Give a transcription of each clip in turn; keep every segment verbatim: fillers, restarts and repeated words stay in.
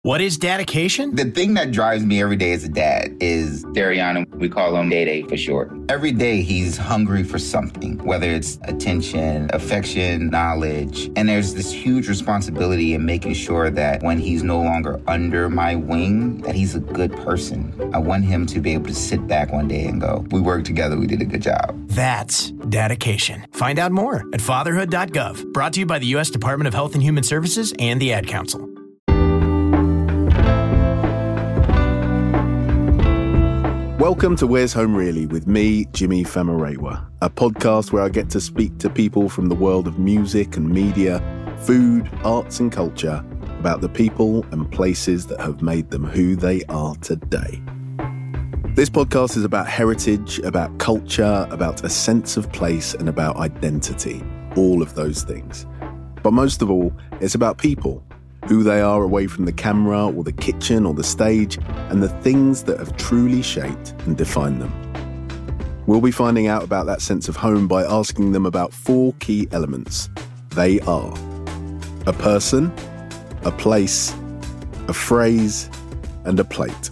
What is dedication? The thing that drives me every day as a dad is Dariana. We call him Day Day for short. Every day he's hungry for something, whether it's attention, affection, knowledge. And there's this huge responsibility in making sure that when he's no longer under my wing, that he's a good person. I want him to be able to sit back one day and go, we worked together, we did a good job. That's dedication. Find out more at fatherhood dot gov. Brought to you by the U S Department of Health and Human Services and the Ad Council. Welcome to Where's Home Really with me, Jimmy Famurewa, a podcast where I get to speak to people from the world of music and media, food, arts and culture about the people and places that have made them who they are today. This podcast is about heritage, about culture, about a sense of place and about identity, all of those things. But most of all, it's about people, who they are away from the camera or the kitchen or the stage, and the things that have truly shaped and defined them. We'll be finding out about that sense of home by asking them about four key elements. They are a person, a place, a phrase, and a plate.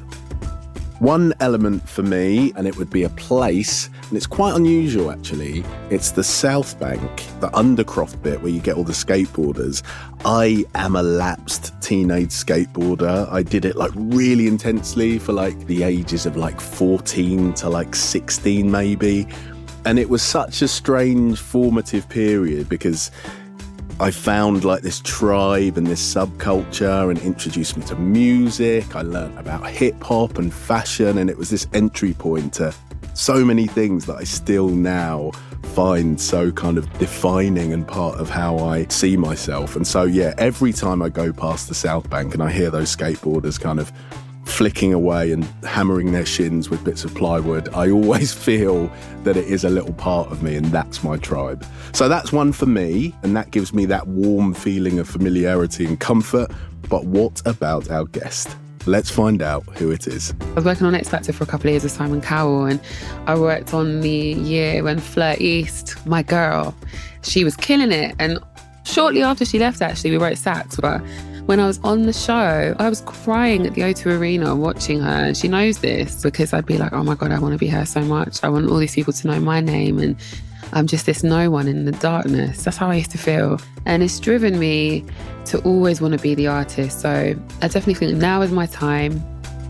One element for me, and it would be a place, and it's quite unusual actually, it's the South Bank, the Undercroft bit where you get all the skateboarders. I am a lapsed teenage skateboarder. I did it like really intensely for like the ages of like fourteen to like sixteen maybe. And it was such a strange formative period because I found like this tribe and this subculture and introduced me to music. I learned about hip hop and fashion, and it was this entry point to so many things that I still now find so kind of defining and part of how I see myself. And so, yeah, every time I go past the South Bank and I hear those skateboarders kind of flicking away and hammering their shins with bits of plywood, I always feel that it is a little part of me, and that's my tribe. So that's one for me, and that gives me that warm feeling of familiarity and comfort. But what about our guest? Let's find out who it is. I was working on X Factor for a couple of years with Simon Cowell, and I worked on the year when Fleur East, my girl, she was killing it. And shortly after she left, actually, we wrote Sax. But when I was on the show, I was crying at the O two Arena watching her. And she knows this because I'd be like, oh my God, I want to be her so much. I want all these people to know my name. And I'm just this no one in the darkness. That's how I used to feel. And it's driven me to always want to be the artist. So I definitely think now is my time.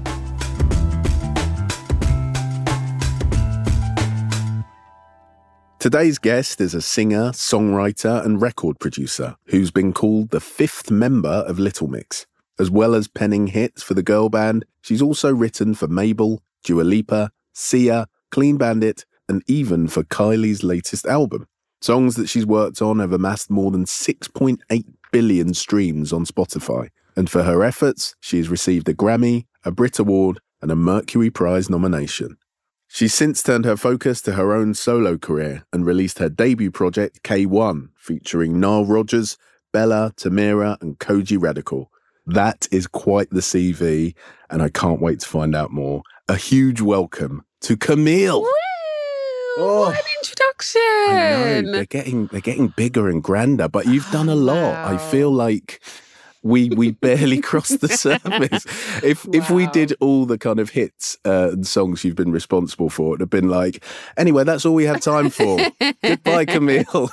Today's guest is a singer, songwriter and record producer who's been called the fifth member of Little Mix. As well as penning hits for the girl band, she's also written for Mabel, Dua Lipa, Sia, Clean Bandit, and even for Kylie's latest album. Songs that she's worked on have amassed more than six point eight billion streams on Spotify. And for her efforts, she has received a Grammy, a Brit Award, and a Mercury Prize nomination. She's since turned her focus to her own solo career and released her debut project, K one, featuring Nile Rodgers, Bella, Tamira, and Koji Radical. That is quite the C V, and I can't wait to find out more. A huge welcome to Camille. Woo! Oh, what an introduction! I know, they're getting they're getting bigger and grander, but you've done a lot. Wow. I feel like we we barely crossed the surface. If wow. if we did all the kind of hits uh, and songs you've been responsible for, it'd have been like, anyway, that's all we have time for. Goodbye, Camille.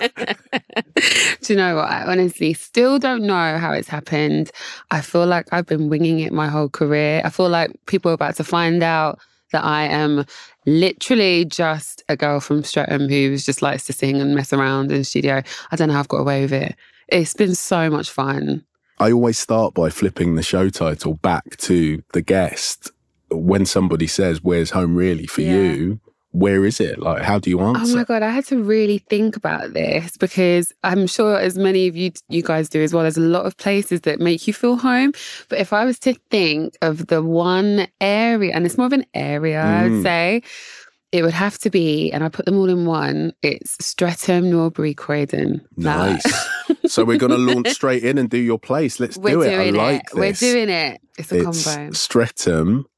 Do you know what? I honestly still don't know how it's happened. I feel like I've been winging it my whole career. I feel like people are about to find out that I am literally just a girl from Streatham who just likes to sing and mess around in the studio. I don't know how I've got away with it. It's been so much fun. I always start by flipping the show title back to the guest. When somebody says, where's home really for yeah. you? Where is it? Like, how do you answer? Oh my God, I had to really think about this because I'm sure as many of you you guys do as well, there's a lot of places that make you feel home. But if I was to think of the one area, and it's more of an area, mm. I would say, it would have to be, and I put them all in one, it's Streatham, Norbury, Croydon. Nice. So we're going to launch straight in and do your place. Let's we're do it. Doing I like it. this. We're doing it. It's a it's combo. Streatham,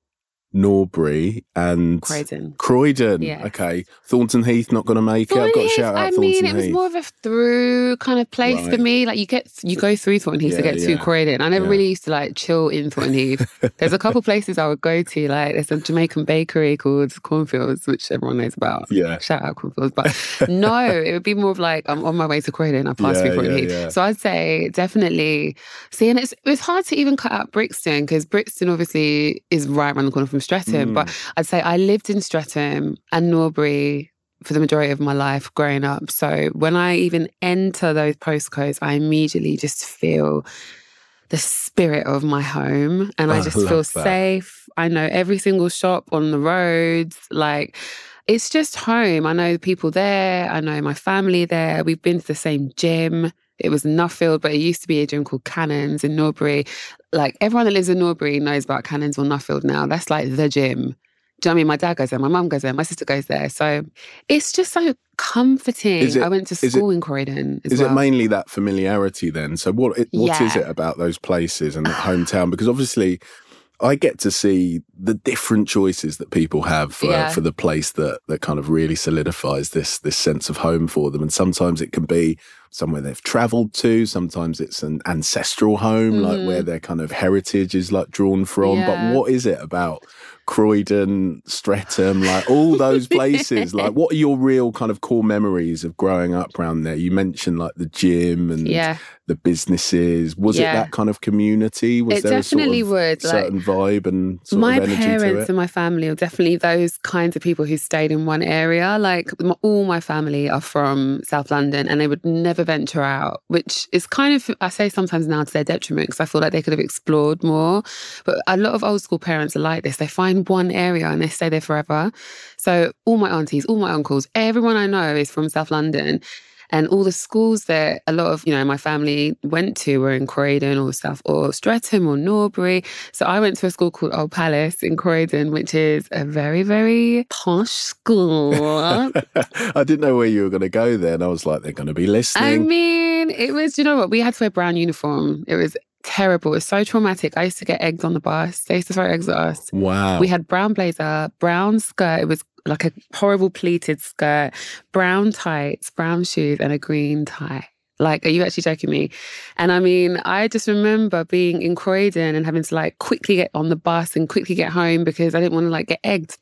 Norbury and Croydon. Croydon. Yeah. Okay. Thornton Heath not going to make it. I've got to shout out I Thornton mean, Heath. it was more of a through kind of place Right. for me. Like you get, you go through Thornton Heath Yeah, to get to yeah. Croydon. I never Yeah. really used to like chill in Thornton Heath. There's a couple places I would go to. Like there's a Jamaican bakery called Cornfields, which everyone knows about. Yeah. Shout out Cornfields. But no, it would be more of like I'm on my way to Croydon. I pass Yeah, through Thornton yeah, Heath. yeah. So I'd say definitely. See, and it's it's hard to even cut out Brixton because Brixton obviously is right around the corner from Streatham. Mm. But I'd say I lived in Streatham and Norbury for the majority of my life growing up. So when I even enter those postcodes, I immediately just feel the spirit of my home and I I just love feel that. safe. I know every single shop on the roads. Like, it's just home. I know the people there. I know my family there. We've been to the same gym. It was Nuffield, but it used to be a gym called Cannons in Norbury. Like, everyone that lives in Norbury knows about Cannons or Nuffield now. That's like the gym. Do you know what I mean? My dad goes there, my mum goes there, my sister goes there. So it's just so comforting. Is it- I went to is school in Croydon as Is well. it mainly that familiarity then? So what it, what is Yeah. it about those places and that hometown? Because obviously I get to see the different choices that people have for, Yeah. for the place that that kind of really solidifies this this sense of home for them. And sometimes it can be somewhere they've travelled to. Sometimes it's an ancestral home, like where their kind of heritage is like drawn from. Yeah. But what is it about Croydon, Streatham, like all those places? Like, what are your real kind of core memories of growing up around there? You mentioned like the gym and Yeah. the businesses. Was Yeah. it that kind of community? Was It there definitely a sort of would, like, certain vibe and sort my of energy to parents it? and my family are definitely those kinds of people who stayed in one area. Like m- all my family are from South London and they would never venture out, which is kind of, I say sometimes now to their detriment because I feel like they could have explored more. But a lot of old school parents are like this. They find one area and they stay there forever. So all my aunties, all my uncles, everyone I know is from South London. And all the schools that a lot of, you know, my family went to were in Croydon or South or Streatham or Norbury. So I went to a school called Old Palace in Croydon, which is a very, very posh school. I didn't know where you were going to go there, and I was like, they're going to be listening. I mean, it was, you know what, we had to wear brown uniform. It was terrible. It was so traumatic. I used to get eggs on the bus. They used to throw eggs at us. Wow. We had brown blazer, brown skirt. It was like a horrible pleated skirt, brown tights, brown shoes, and a green tie. Like, are you actually joking me? And I mean, I just remember being in Croydon and having to like quickly get on the bus and quickly get home because I didn't want to like get egged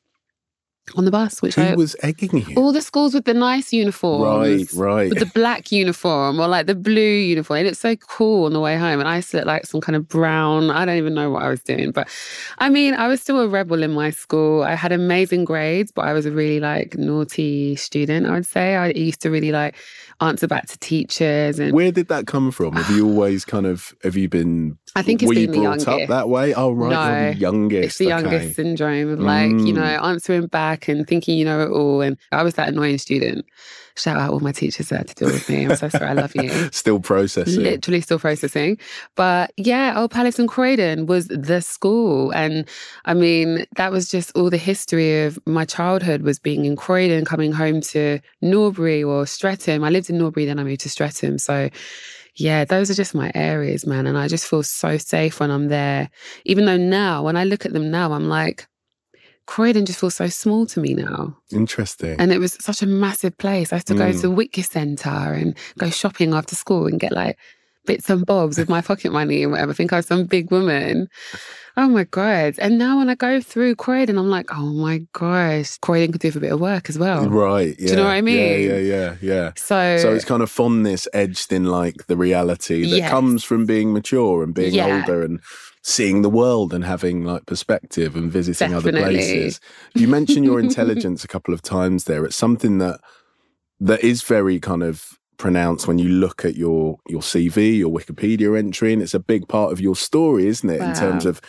on the bus, which Who I... was egging you? all the schools with the nice uniforms. Right, right. With the black uniform or like the blue uniform. It looked so cool on the way home. And I used to look like some kind of brown, I don't even know what I was doing. But I mean, I was still a rebel in my school. I had amazing grades, but I was a really like naughty student, I would say. I used to really like answer back to teachers. And Where did that come from? Have you always kind of, have you been, I think it's were you been the brought up youngest. that way? Oh, right, No, you're the youngest. It's the okay. youngest syndrome of like, you know, Mm. answering back and thinking you know it all. And I was that annoying student. Shout out all my teachers that had to deal with me. I'm so sorry. I love you. Still processing. Literally still processing. But yeah, Old Palace in Croydon was the school. And I mean, that was just all the history of my childhood was being in Croydon, coming home to Norbury or Streatham. I lived in Norbury, then I moved to Streatham. So yeah, those are just my areas, man. And I just feel so safe when I'm there. Even though now, when I look at them now, I'm like, Croydon just feels so small to me now. Interesting. And it was such a massive place. I used to go Mm. to Whitgift Centre and go shopping after school and get like bits and bobs with my pocket money and whatever. I think I was some big woman. Oh my God. And now when I go through Croydon, I'm like, oh my gosh, Croydon could do with a bit of work as well. Right. Yeah. you know what I mean? Yeah, yeah, yeah, yeah. So, So it's kind of fondness edged in like the reality that Yes. comes from being mature and being Yeah. older and seeing the world and having like perspective and visiting other Definitely. places. You mentioned your intelligence a couple of times there. It's something that that is very kind of pronounced when you look at your your C V, your Wikipedia entry, and it's a big part of your story, isn't it? In Wow. terms of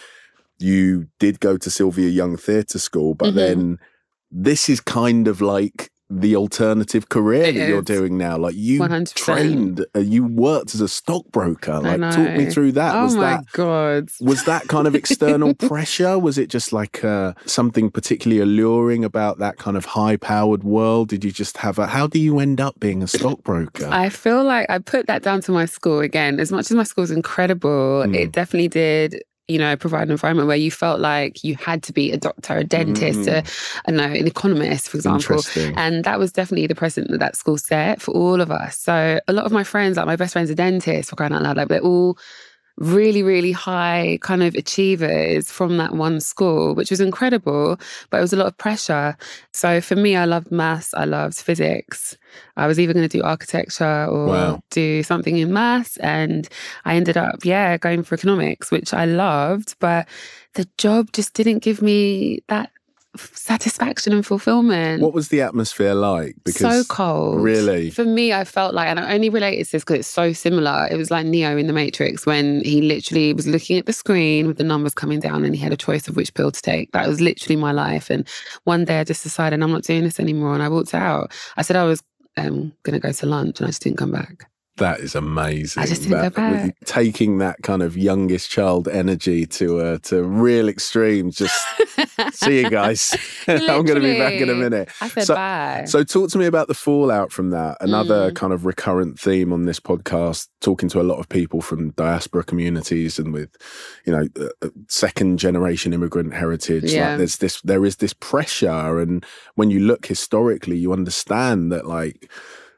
you did go to Sylvia Young Theatre School, but Mhm. then this is kind of like the alternative career It that you're is. doing now. Like you one hundred percent. trained, uh, you worked as a stockbroker. I Like talk me know. through that. Oh was my that God. was that kind of external pressure? Was it just like uh, something particularly alluring about that kind of high-powered world? Did you just have a? How do you end up being a stockbroker? I feel like I put that down to my school again. As much as my school's incredible, Mm. it definitely did you know, provide an environment where you felt like you had to be a doctor, a dentist, mm. a, I don't know, an economist, for example. And that was definitely the precedent that that school set for all of us. So a lot of my friends, like my best friend's a dentist, for crying out loud, like they're all really, really high kind of achievers from that one school, which was incredible, but it was a lot of pressure. So for me, I loved maths, I loved physics. I was either going to do architecture or wow. do something in maths. And I ended up, yeah, going for economics, which I loved, but the job just didn't give me that satisfaction and fulfillment. What was the atmosphere like? Because so cold. Really? For me, I felt like, and I only related to this because it's so similar. It was like Neo in The Matrix when he literally was looking at the screen with the numbers coming down and he had a choice of which pill to take. That was literally my life. And one day I just decided I'm not doing this anymore. And I walked out. I said I was um, going to go to lunch and I just didn't come back. That is amazing. I just didn't that, go back. Taking that kind of youngest child energy to uh, to real extremes. Just see you guys. I'm going to be back in a minute. I said so, bye. So talk to me about the fallout from that. Another mm. kind of recurrent theme on this podcast, talking to a lot of people from diaspora communities and with, you know, uh, second generation immigrant heritage. Yeah. Like there's this, there is this pressure. And when you look historically, you understand that like,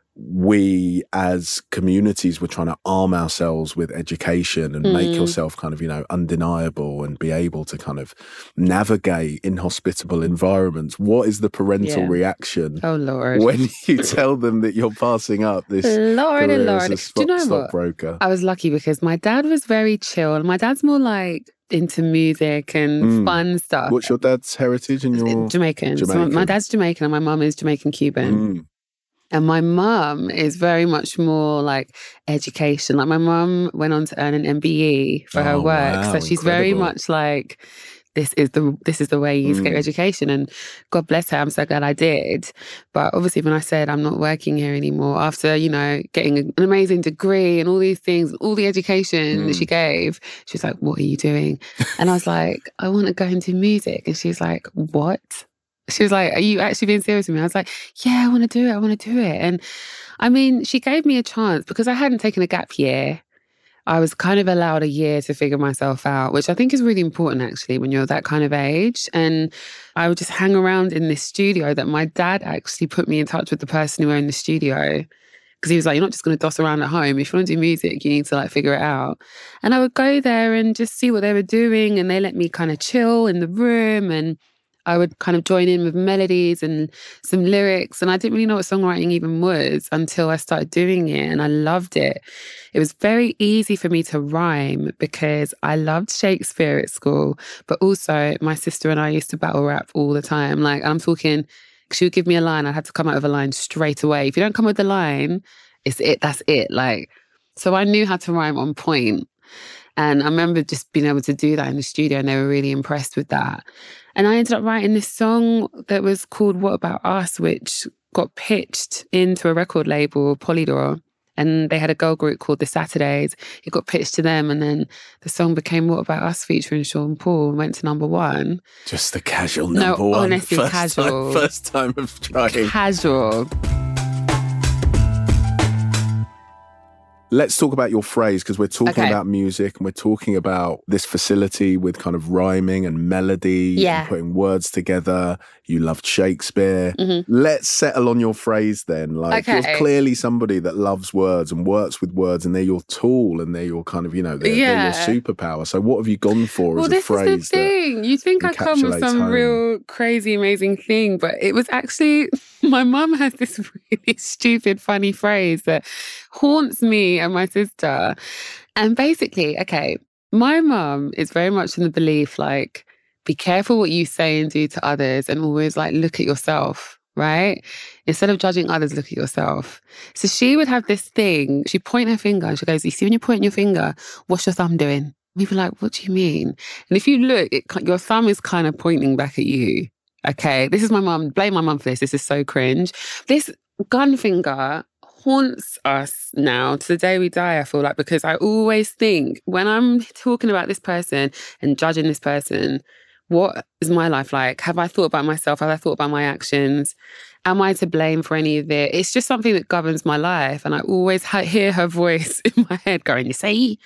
we as communities were trying to arm ourselves with education and mm. make yourself kind of, you know, undeniable and be able to kind of navigate inhospitable environments. What is the parental yeah. reaction oh, Lord. when you tell them that you're passing up this Lord career and Lord. as a stock, Do you know stockbroker? I was lucky because my dad was very chill. And my dad's more like into music and mm. fun stuff. What's your dad's heritage and your Jamaican. Jamaican. So my dad's Jamaican and my mum is Jamaican-Cuban. Mm. And my mum is very much more like education. Like my mum went on to earn an M B E for oh, her work. Wow, so she's incredible. very much like, this is the this is the way you mm. get your education. And God bless her, I'm so glad I did. But obviously when I said I'm not working here anymore, after, you know, getting an amazing degree and all these things, all the education mm. that she gave, she was like, what are you doing? And I was like, I want to go and do music. And she was like, what? She was like, are you actually being serious with me? I was like, yeah, I want to do it. I want to do it. And I mean, she gave me a chance because I hadn't taken a gap year. I was kind of allowed a year to figure myself out, which I think is really important actually when you're that kind of age. And I would just hang around in this studio that my dad actually put me in touch with the person who owned the studio. Because he was like, you're not just going to doss around at home. If you want to do music, you need to like figure it out. And I would go there and just see what they were doing. And they let me kind of chill in the room and I would kind of join in with melodies and some lyrics. And I didn't really know what songwriting even was until I started doing it. And I loved it. It was very easy for me to rhyme because I loved Shakespeare at school. But also my sister and I used to battle rap all the time. Like I'm talking, she would give me a line. I had to come out with a line straight away. If you don't come with the line, it's it, that's it. Like, so I knew how to rhyme on point. And I remember just being able to do that in the studio and they were really impressed with that. And I ended up writing this song that was called What About Us, which got pitched into a record label, Polydor. And they had a girl group called The Saturdays. It got pitched to them. And then the song became What About Us featuring Sean Paul and went to number one. Just the casual number no, one. honestly, first casual. Time, first time of trying. Casual. Let's talk about your phrase because we're talking okay. about music and we're talking about this facility with kind of rhyming and melody yeah. and putting words together. You loved Shakespeare. Mm-hmm. Let's settle on your phrase then. Like okay. you're clearly somebody that loves words and works with words and they're your tool and they're your kind of, you know, they're, yeah. they're your superpower. So what have you gone for well, as a phrase? Well, this is the thing. You think I come with some home. real crazy, amazing thing, but it was actually, my mum has this really stupid, funny phrase that haunts me and my sister. And basically, okay, my mum is very much in the belief, like, be careful what you say and do to others and always like look at yourself, right? Instead of judging others, look at yourself. So she would have this thing, she'd point her finger and she goes, you see when you're pointing your finger, what's your thumb doing? We'd be like, what do you mean? And if you look, it, your thumb is kind of pointing back at you. Okay, this is my mum, blame my mum for this, this is so cringe. This gun finger haunts us now to the day we die, I feel like, because I always think when I'm talking about this person and judging this person, what is my life like? Have I thought about myself? Have I thought about my actions? Am I to blame for any of it? It's just something that governs my life. And I always ha- hear her voice in my head going, you see,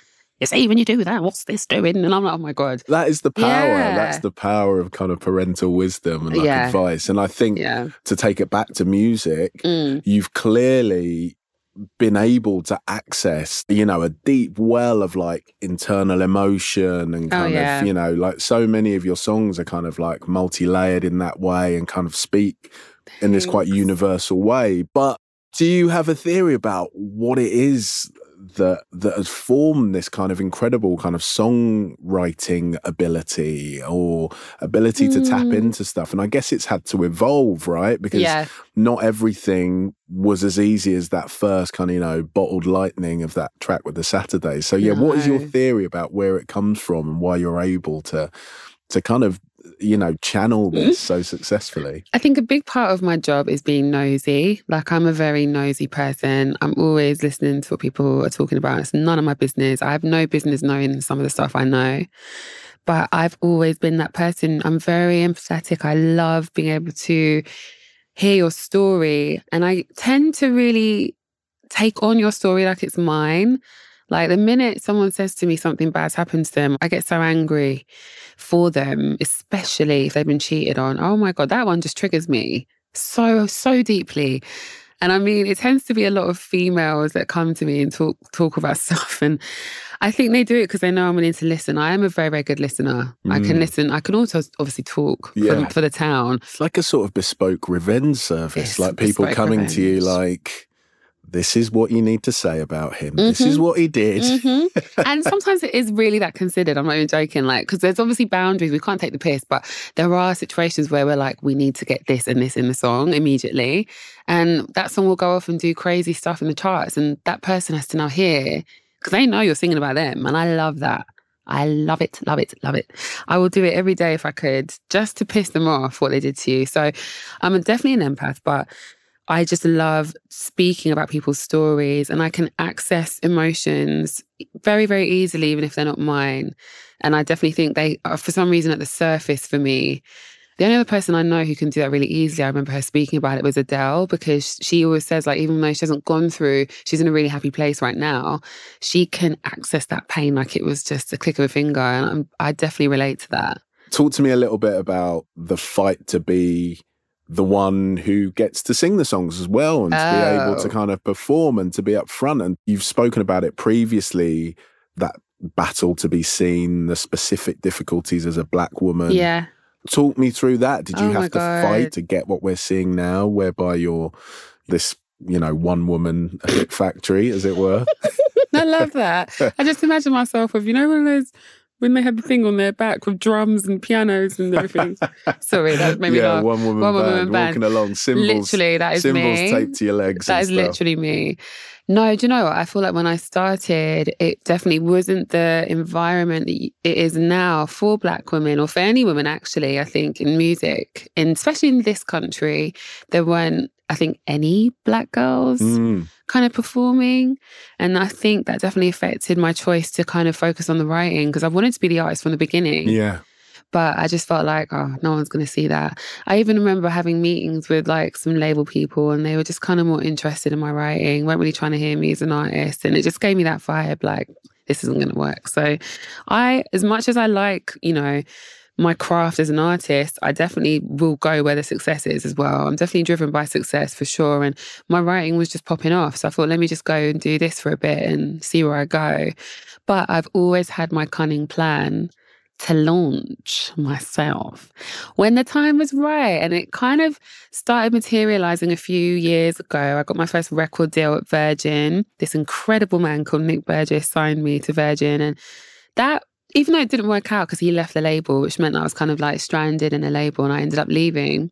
you see, when you do that, what's this doing? And I'm like, oh my God. That is the power. Yeah. That's the power of kind of parental wisdom and like Yeah. advice. And I think Yeah. to take it back to music, Mm. you've clearly been able to access, you know, a deep well of like internal emotion and kind Oh, yeah. of, you know, like so many of your songs are kind of like multi-layered in that way and kind of speak in this quite Thanks. universal way. But do you have a theory about what it is that that has formed this kind of incredible kind of songwriting ability or ability to tap Mm. into stuff? And I guess it's had to evolve, right? Because Yeah. not everything was as easy as that first kind of, you know, bottled lightning of that track with the Saturdays. So yeah, what is your No. theory about where it comes from and why you're able to to kind of, you know, channel this so successfully? I think a big part of my job is being nosy. Like, I'm a very nosy person. I'm always listening to what people are talking about. It's none of my business. I have no business knowing some of the stuff I know. But I've always been that person. I'm very empathetic. I love being able to hear your story. And I tend to really take on your story like it's mine. Like, the minute someone says to me something bad's happened to them, I get so angry for them, especially if they've been cheated on. Oh my God, that one just triggers me so, so deeply. And I mean, it tends to be a lot of females that come to me and talk talk about stuff. And I think they do it because they know I'm willing to listen. I am a very, very good listener. I can Mm. listen. I can also obviously talk Yeah. for, for the town. It's like a sort of bespoke revenge service, It's like people bespoke coming to you revenge. like, this is what you need to say about him. This is Mhm. what he did. Mhm. And sometimes it is really that considered. I'm not even joking. Like, because there's obviously boundaries. We can't take the piss, but there are situations where we're like, we need to get this and this in the song immediately. And that song will go off and do crazy stuff in the charts. And that person has to now hear, because they know you're singing about them. And I love that. I love it, love it, love it. I will do it every day if I could, just to piss them off what they did to you. So I'm definitely an empath, but I just love speaking about people's stories, and I can access emotions very, very easily, even if they're not mine. And I definitely think they are, for some reason, at the surface for me. The only other person I know who can do that really easily, I remember her speaking about it, was Adele, because she always says, like, even though she hasn't gone through, she's in a really happy place right now, she can access that pain like it was just a click of a finger. And I'm, I definitely relate to that. Talk to me a little bit about the fight to be the one who gets to sing the songs as well and to be able to Oh. kind of perform and to be up front. And you've spoken about it previously, that battle to be seen, the specific difficulties as a black woman. Yeah. Talk me through that. Did you Oh my have to God. fight to get what we're seeing now, whereby you're this, you know, one woman hit factory, as it were? I love that. I just imagine myself with, you know, one of those, when they had the thing on their back with drums and pianos and everything. Sorry, that made me yeah, laugh. one woman One band, woman band. walking along, cymbals, Literally, that is cymbals me. taped to your legs. That and is stuff. literally me. No, do you know what? I feel like when I started, it definitely wasn't the environment that it is now for black women, or for any women, actually. I think in music, and especially in this country, there weren't, I think, any black girls Mm. kind of performing. And I think that definitely affected my choice to kind of focus on the writing, because I wanted to be the artist from the beginning. Yeah. But I just felt like, oh, no one's going to see that. I even remember having meetings with like some label people, and they were just kind of more interested in my writing, weren't really trying to hear me as an artist. And it just gave me that vibe, like, this isn't going to work. So I, as much as I like, you know, my craft as an artist, I definitely will go where the success is as well. I'm definitely driven by success for sure. And my writing was just popping off. So I thought, let me just go and do this for a bit and see where I go. But I've always had my cunning plan to launch myself when the time was right. And it kind of started materializing a few years ago. I got my first record deal at Virgin. This incredible man called Nick Burgess signed me to Virgin. And that, even though it didn't work out because he left the label, which meant that I was kind of like stranded in a label and I ended up leaving,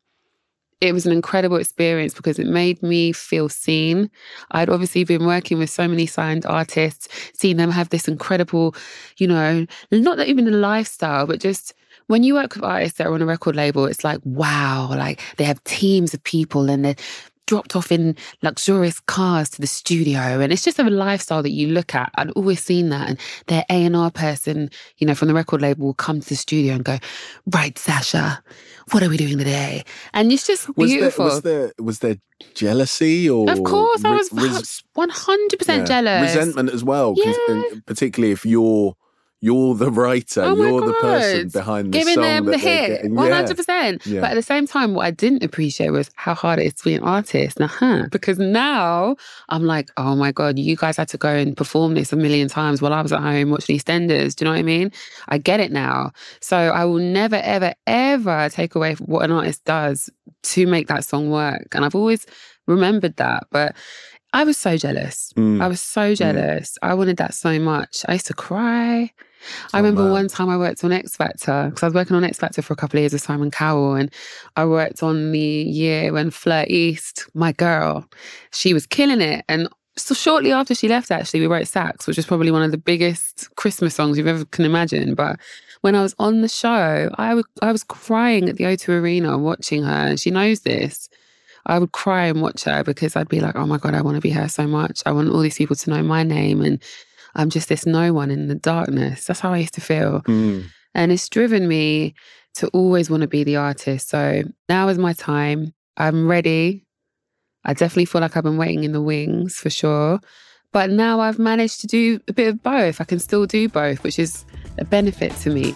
it was an incredible experience because it made me feel seen. I'd obviously been working with so many signed artists, seeing them have this incredible, you know, not that even the lifestyle, but just when you work with artists that are on a record label, it's like, wow, like they have teams of people and they're dropped off in luxurious cars to the studio. And it's just a lifestyle that you look at. I'd always seen that. And their A and R person, you know, from the record label will come to the studio and go, right, Sasha, what are we doing today? And it's just beautiful. Was there, was there, was there jealousy or... Of course, I was res- one hundred percent yeah. jealous. Resentment as well. 'Cause, Yeah. particularly if you're... You're the writer. Oh my you're the God. person behind the Giving song them that the they're hit, getting. one hundred percent. Yeah. But at the same time, what I didn't appreciate was how hard it is to be an artist. Now, huh? Because now I'm like, oh my God, you guys had to go and perform this a million times while I was at home watching EastEnders. Do you know what I mean? I get it now. So I will never, ever, ever take away what an artist does to make that song work. And I've always remembered that. But I was so jealous. Mm. I was so jealous. Mm. I wanted that so much. I used to cry. I Oh, remember man. one time I worked on X Factor, because I was working on X Factor for a couple of years with Simon Cowell, and I worked on the year when Fleur East, my girl, she was killing it. And so shortly after she left, actually, we wrote Sax, which is probably one of the biggest Christmas songs you've ever can imagine. But when I was on the show, I, w- I was crying at the O two Arena watching her, and she knows this. I would cry and watch her because I'd be like, oh my God, I want to be her so much. I want all these people to know my name, and I'm just this no one in the darkness. That's how I used to feel. Mm. And it's driven me to always want to be the artist. So now is my time. I'm ready. I definitely feel like I've been waiting in the wings for sure. But now I've managed to do a bit of both. I can still do both, which is a benefit to me.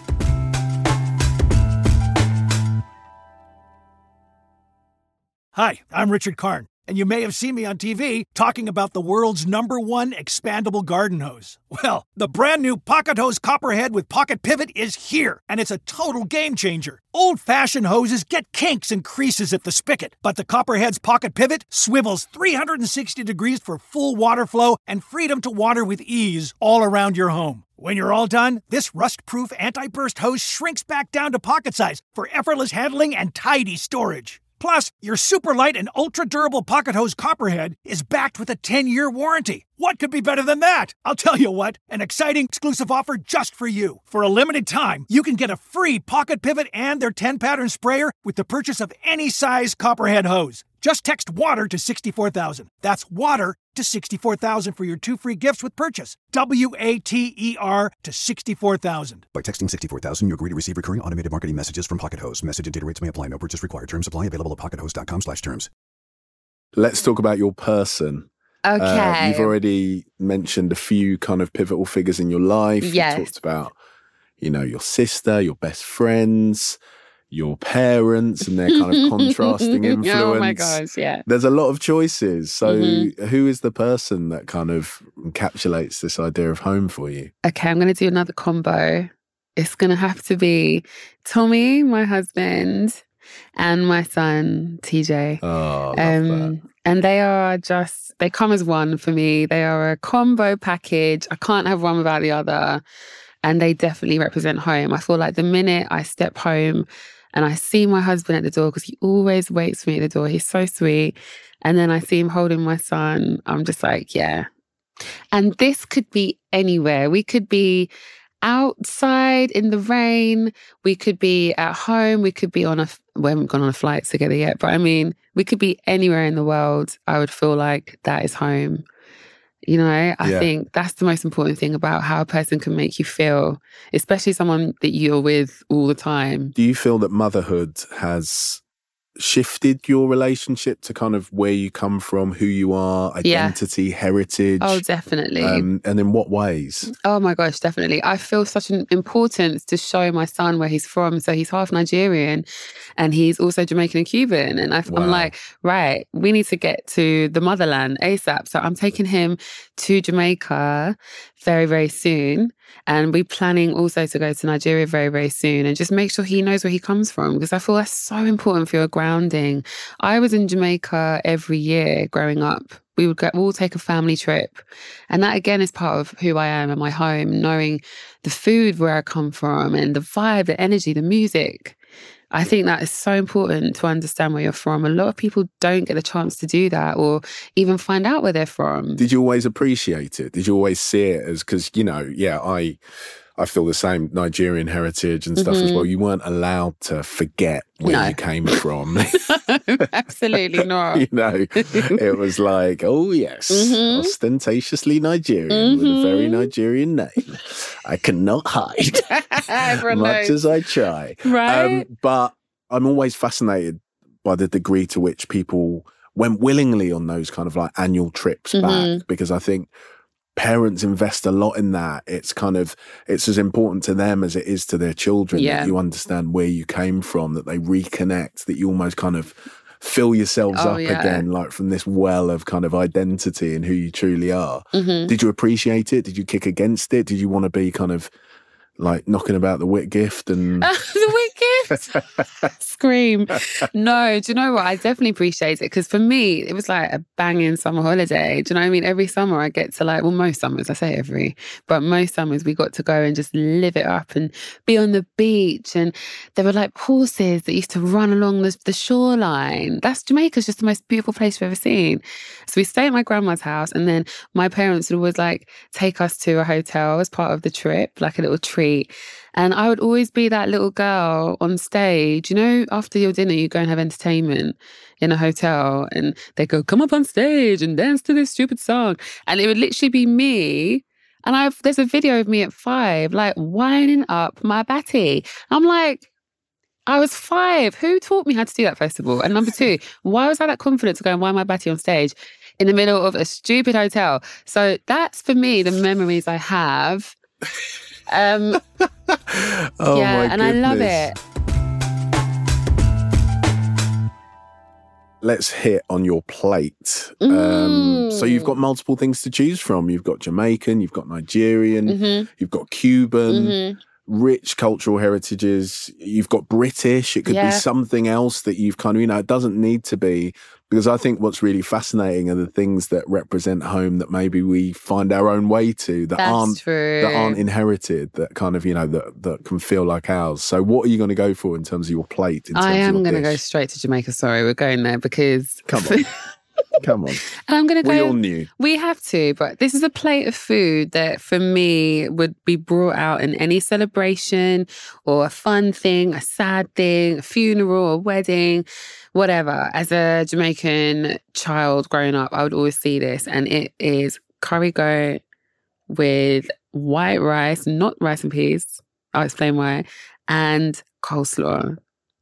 Hi, I'm Richard Karn, and you may have seen me on T V talking about the world's number one expandable garden hose. Well, the brand new Pocket Hose Copperhead with Pocket Pivot is here, and it's a total game changer. Old-fashioned hoses get kinks and creases at the spigot, but the Copperhead's Pocket Pivot swivels three hundred sixty degrees for full water flow and freedom to water with ease all around your home. When you're all done, this rust-proof anti-burst hose shrinks back down to pocket size for effortless handling and tidy storage. Plus, your super light and ultra-durable Pocket Hose Copperhead is backed with a ten-year warranty. What could be better than that? I'll tell you what, an exciting exclusive offer just for you. For a limited time, you can get a free Pocket Pivot and their ten-pattern sprayer with the purchase of any size Copperhead hose. Just text WATER to sixty-four thousand. That's WATER to sixty-four thousand for your two free gifts with purchase. W A T E R to sixty-four thousand. By texting sixty-four thousand, you agree to receive recurring automated marketing messages from Pocket Hose. Message and data rates may apply. No purchase required. Terms apply. Available at pockethose.com slash terms. Let's talk about your person. Okay. Uh, you've already mentioned a few kind of pivotal figures in your life. Yes. You talked about, you know, your sister, your best friends, your parents, and their kind of contrasting influence. Oh my gosh, yeah. There's a lot of choices. So Mm-hmm. who is the person that kind of encapsulates this idea of home for you? Okay, I'm going to do another combo. It's going to have to be Tommy, my husband, and my son, T J. Oh, I love Um, that. and they are just, they come as one for me. They are a combo package. I can't have one without the other. And they definitely represent home. I feel like the minute I step home and I see my husband at the door, because he always waits for me at the door. He's so sweet. And then I see him holding my son. I'm just like, yeah. And this could be anywhere. We could be outside in the rain. We could be at home. We could be on a, we haven't gone on a flight together yet, but I mean, we could be anywhere in the world. I would feel like that is home. You know, I Yeah. think that's the most important thing about how a person can make you feel, especially someone that you're with all the time. Do you feel that motherhood has shifted your relationship to kind of where you come from, who you are, Yeah. identity, heritage? Oh, definitely. Um, and in what ways? Oh my gosh, definitely. I feel such an importance to show my son where he's from. So he's half Nigerian and he's also Jamaican and Cuban. And I, Wow. I'm like, right, we need to get to the motherland ASAP. So I'm taking him to Jamaica very, very soon. And we're planning also to go to Nigeria very, very soon and just make sure he knows where he comes from, because I feel that's so important for your grounding. I was in Jamaica every year growing up. We would go, we'll take a family trip. And that again is part of who I am and my home, knowing the food, where I come from and the vibe, the energy, the music. I think that is so important to understand where you're from. A lot of people don't get the chance to do that or even find out where they're from. Did you always appreciate it? Did you always see it as, because, you know, yeah, I I feel the same, Nigerian heritage and stuff mm-hmm. as well. You weren't allowed to forget where no. you came from. Absolutely not. You know, it was like, oh yes, mm-hmm. ostentatiously Nigerian mm-hmm. with a very Nigerian name. I cannot hide much as I try. Right. Um, but I'm always fascinated by the degree to which people went willingly on those kind of like annual trips mm-hmm. back, because I think parents invest a lot in that. It's kind of, it's as important to them as it is to their children yeah. that you understand where you came from, that they reconnect, that you almost kind of fill yourselves oh, up yeah. again, like from this well of kind of identity and who you truly are. Mm-hmm. Did you appreciate it? Did you kick against it? Did you want to be kind of like knocking about the Whitgift and uh, the Whitgift scream? No, do you know what? I definitely appreciate it, because for me it was like a banging summer holiday. Do you know what I mean? Every summer I get to like, well, most summers, I say every, but most summers we got to go and just live it up and be on the beach, and there were like horses that used to run along the, the shoreline. That's Jamaica's just the most beautiful place we've ever seen. So we stayed at my grandma's house, and then my parents would always like take us to a hotel as part of the trip, like a little treat. And I would always be that little girl on stage. You know, after your dinner, you go and have entertainment in a hotel, and they go, come up on stage and dance to this stupid song. And it would literally be me. And I've there's a video of me at five, like winding up my batty. I'm like, I was five. Who taught me how to do that, first of all? And number two, why was I that confident to go and wind my batty on stage in the middle of a stupid hotel? So that's, for me, the memories I have. Um, oh yeah, my and goodness. I love it. Let's hit on your plate. Mm. Um, so you've got multiple things to choose from. You've got Jamaican, you've got Nigerian, mm-hmm. you've got Cuban, mm-hmm. rich cultural heritages. You've got British. It could yeah. be something else that you've kind of, you know, it doesn't need to be. Because I think what's really fascinating are the things that represent home that maybe we find our own way to, that That's aren't true. that aren't inherited, that kind of, you know, that that can feel like ours. So what are you going to go for in terms of your plate? In terms I am going to go straight to Jamaica. Sorry, we're going there because... Come on. Come on. And I'm going to go... We all knew. We have to, but this is a plate of food that for me would be brought out in any celebration or a fun thing, a sad thing, a funeral, a wedding, whatever. As a Jamaican child growing up, I would always see this, and it is curry goat with white rice, not rice and peas. I'll explain why, and coleslaw.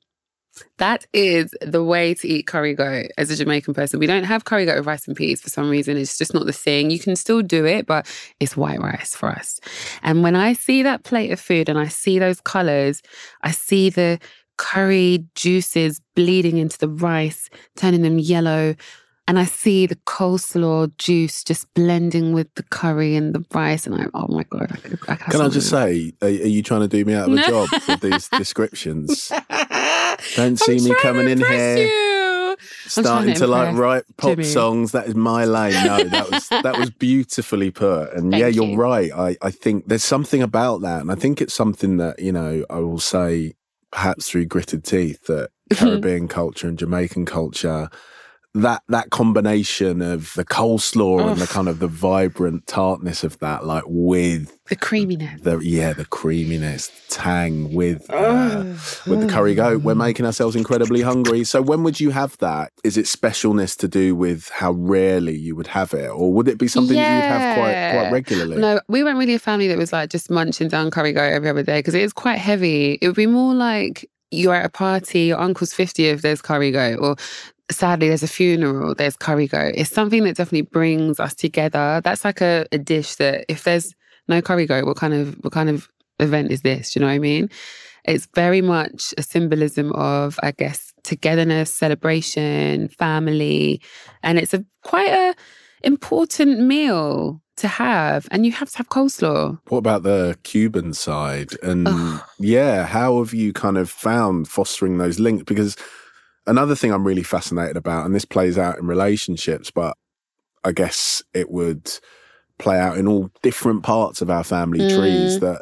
That is the way to eat curry goat as a Jamaican person. We don't have curry goat with rice and peas for some reason. It's just not the thing. You can still do it, but it's white rice for us. And when I see that plate of food and I see those colours, I see the curry juices bleeding into the rice, turning them yellow. And I see the coleslaw juice just blending with the curry and the rice. And I'm, oh my God. I could, I Can I just say, are, are you trying to do me out of a no. job with these descriptions? Don't see I'm me coming in here you. starting to, to like write pop Jimmy. songs. That is my lane. No, that was that was beautifully put. And Thank yeah, you. you're right. I, I think there's something about that. And I think it's something that, you know, I will say perhaps through gritted teeth, that Caribbean culture and Jamaican culture, that that combination of the coleslaw oh. and the kind of the vibrant tartness of that, like with the creaminess, the yeah, the creaminess, tang with uh, oh. with the curry goat. We're making ourselves incredibly hungry. So when would you have that? Is it specialness to do with how rarely you would have it, or would it be something yeah. that you'd have quite quite regularly? No, we weren't really a family that was like just munching down curry goat every other day, because it is quite heavy. It would be more like you're at a party, your uncle's fiftieth, there's curry goat, or sadly, there's a funeral, there's curry goat. It's something that definitely brings us together. That's like a, a dish that if there's no curry goat, what kind of what kind of event is this? Do you know what I mean? It's very much a symbolism of, I guess, togetherness, celebration, family. And it's a quite a important meal to have. And you have to have coleslaw. What about the Cuban side? And yeah, how have you kind of found fostering those links? Because another thing I'm really fascinated about, and this plays out in relationships, but I guess it would play out in all different parts of our family mm. trees, that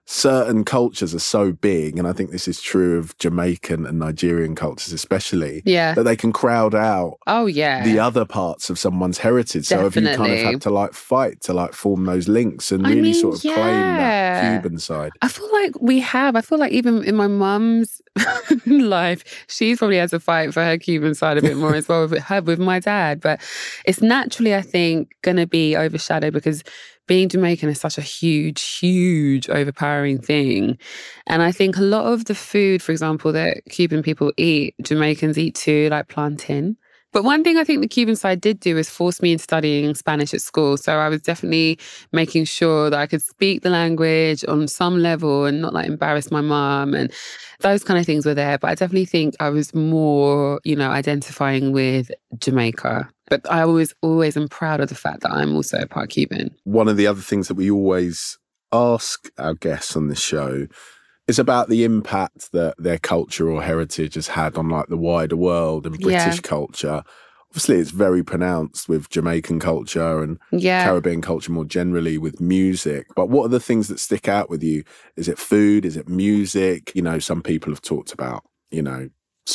certain cultures are so big, and I think this is true of Jamaican and Nigerian cultures especially, yeah. that they can crowd out oh, yeah. the other parts of someone's heritage. Definitely. So have you kind of had to like fight to like form those links and really I mean, sort of yeah. claim that Cuban side? I feel like we have. I feel like even in my mum's life, she's probably had to fight for her Cuban side a bit more as well with her, with my dad. But it's naturally, I think, going to be overshadowed because being Jamaican is such a huge, huge, overpowering thing. And I think a lot of the food, for example, that Cuban people eat, Jamaicans eat too, like plantain. But one thing I think the Cuban side did do is force me into studying Spanish at school. So I was definitely making sure that I could speak the language on some level and not like embarrass my mum, and those kind of things were there. But I definitely think I was more, you know, identifying with Jamaica. But I always, always am proud of the fact that I'm also a part Cuban. One of the other things that we always ask our guests on this show is about the impact that their culture or heritage has had on like the wider world and British yeah. culture. Obviously, it's very pronounced with Jamaican culture and yeah. Caribbean culture more generally with music. But what are the things that stick out with you? Is it food? Is it music? You know, some people have talked about, you know,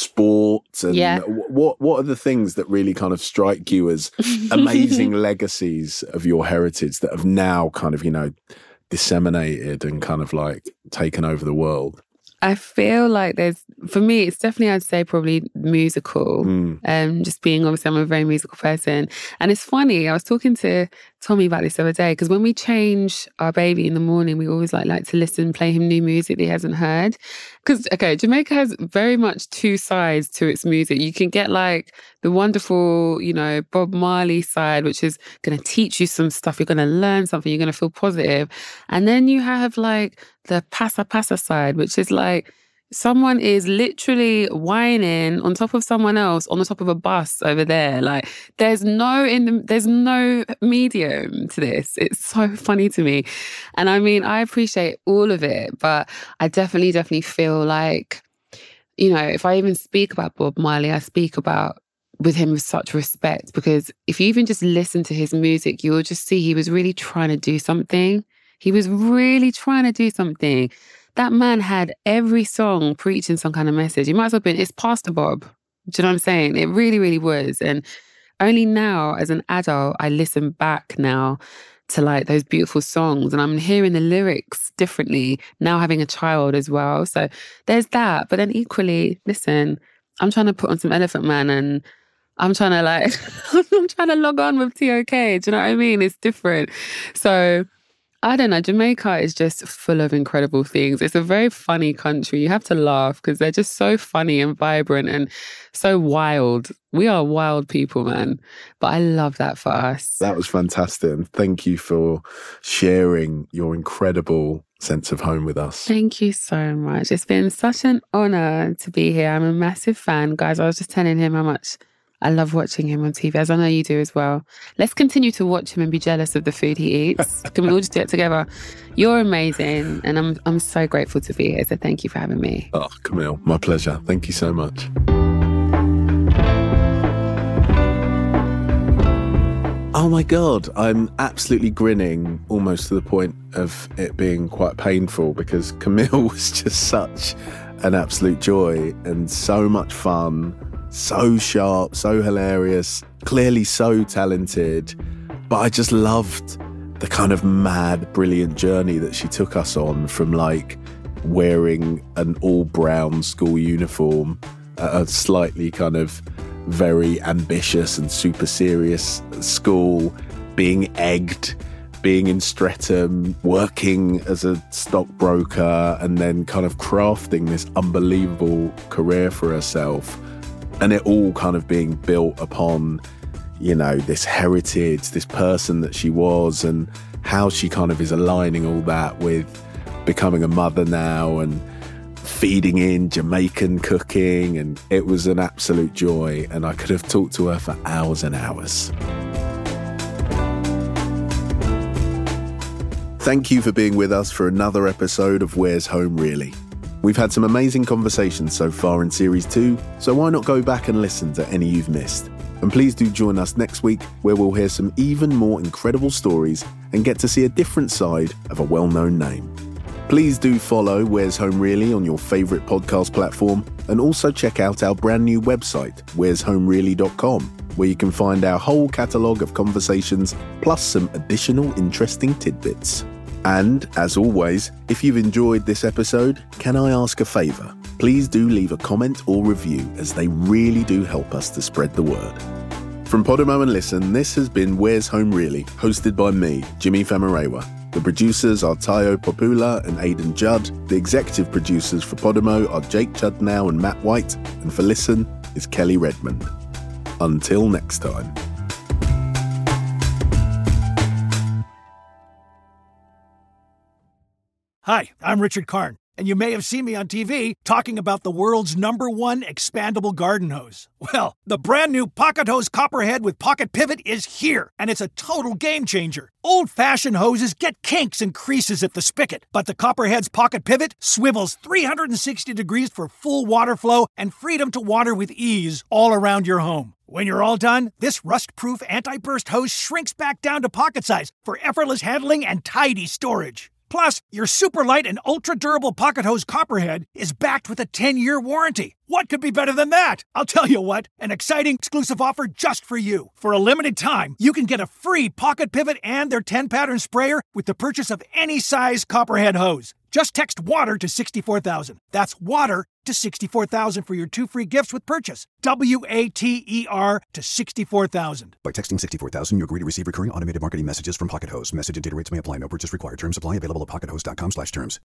sports and yeah. what what are the things that really kind of strike you as amazing legacies of your heritage that have now kind of, you know, disseminated and kind of like taken over the world? I feel like there's, for me, it's definitely, I'd say probably musical. Mm. Um, just being, obviously, I'm a very musical person. And it's funny, I was talking to Tommy about this the other day, because when we change our baby in the morning, we always like, like to listen, play him new music that he hasn't heard. Because, okay, Jamaica has very much two sides to its music. You can get like the wonderful, you know, Bob Marley side, which is going to teach you some stuff. You're going to learn something. You're going to feel positive. And then you have like the pasa pasa side, which is like someone is literally whining on top of someone else on the top of a bus over there. Like there's no in the, there's no medium to this. It's so funny to me. And I mean, I appreciate all of it, but I definitely, definitely feel like, you know, if I even speak about Bob Marley, I speak about with him with such respect, because if you even just listen to his music, you'll just see he was really trying to do something. He was really trying to do something. That man had every song preaching some kind of message. It might as well have been, it's Pastor Bob. Do you know what I'm saying? It really, really was. And only now, as an adult, I listen back now to like those beautiful songs, and I'm hearing the lyrics differently now, having a child as well. So there's that. But then equally, listen, I'm trying to put on some Elephant Man, and I'm trying to like, I'm trying to log on with T O K. Do you know what I mean? It's different. So I don't know. Jamaica is just full of incredible things. It's a very funny country. You have to laugh because they're just so funny and vibrant and so wild. We are wild people, man. But I love that for us. That was fantastic. And thank you for sharing your incredible sense of home with us. Thank you so much. It's been such an honor to be here. I'm a massive fan. Guys, I was just telling him how much I love watching him on T V, as I know you do as well. Let's continue to watch him and be jealous of the food he eats. Can we all just do it together? You're amazing, and I'm I'm so grateful to be here. So thank you for having me. Oh, Camille, my pleasure. Thank you so much. Oh my God, I'm absolutely grinning, almost to the point of it being quite painful, because Camille was just such an absolute joy and so much fun. So sharp, so hilarious, clearly so talented. But I just loved the kind of mad, brilliant journey that she took us on, from like wearing an all-brown school uniform at a slightly kind of very ambitious and super serious school, being egged, being in Streatham, working as a stockbroker, and then kind of crafting this unbelievable career for herself. And it all kind of being built upon, you know, this heritage, this person that she was, and how she kind of is aligning all that with becoming a mother now and feeding in Jamaican cooking. And it was an absolute joy. And I could have talked to her for hours and hours. Thank you for being with us for another episode of Where's Home Really? We've had some amazing conversations so far in Series two, so why not go back and listen to any you've missed? And please do join us next week, where we'll hear some even more incredible stories and get to see a different side of a well-known name. Please do follow Where's Home Really on your favourite podcast platform, and also check out our brand new website, where's home really dot com, where you can find our whole catalogue of conversations, plus some additional interesting tidbits. And, as always, if you've enjoyed this episode, can I ask a favour? Please do leave a comment or review, as they really do help us to spread the word. From Podimo and Listen, this has been Where's Home Really, hosted by me, Jimmy Famarewa. The producers are Tayo Popula and Aidan Judd. The executive producers for Podimo are Jake Chudnow and Matt White. And for Listen is Kelly Redmond. Until next time. Hi, I'm Richard Karn, and you may have seen me on T V talking about the world's number one expandable garden hose. Well, the brand new Pocket Hose Copperhead with Pocket Pivot is here, and it's a total game changer. Old-fashioned hoses get kinks and creases at the spigot, but the Copperhead's Pocket Pivot swivels three hundred sixty degrees for full water flow and freedom to water with ease all around your home. When you're all done, this rust-proof anti-burst hose shrinks back down to pocket size for effortless handling and tidy storage. Plus, your super light and ultra-durable Pocket Hose Copperhead is backed with a ten-year warranty. What could be better than that? I'll tell you what, an exciting exclusive offer just for you. For a limited time, you can get a free Pocket Pivot and their ten-pattern sprayer with the purchase of any size Copperhead hose. Just text WATER to sixty-four thousand. That's WATER to sixty-four thousand for your two free gifts with purchase. W A T E R to sixty-four thousand. By texting sixty-four thousand, you agree to receive recurring automated marketing messages from Pocket Hose. Message and data rates may apply. No purchase required. Terms apply. Available at pocket hose dot com slash terms.